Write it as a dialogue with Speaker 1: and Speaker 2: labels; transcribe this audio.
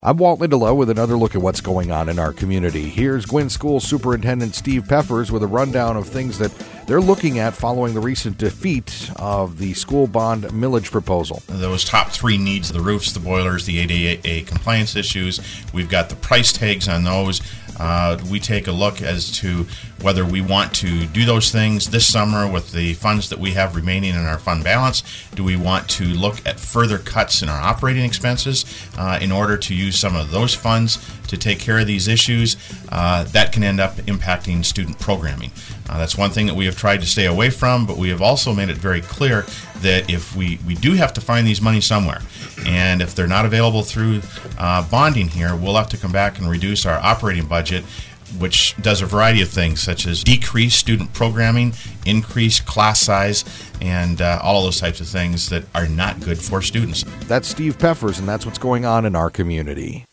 Speaker 1: I'm Walt Lindelow with another look at what's going on in our community. Here's Gwinn School Superintendent Steve Peffers with a rundown of things that they're looking at following the recent defeat of the school bond millage proposal.
Speaker 2: Those top three needs, the roofs, the boilers, the ADA compliance issues, we've got the price tags on those. We take a look as to whether we want to do those things this summer with the funds that we have remaining in our fund balance. Do we want to look at further cuts in our operating expenses in order to use some of those funds to take care of these issues? That can end up impacting student programming. That's one thing that we have tried to stay away from, but we have also made it very clear that if we do have to find these money somewhere, and if they're not available through bonding here, we'll have to come back and reduce our operating budget, which does a variety of things, such as decrease student programming, increase class size, and all of those types of things that are not good for students.
Speaker 1: That's Steve Peffers, and that's what's going on in our community.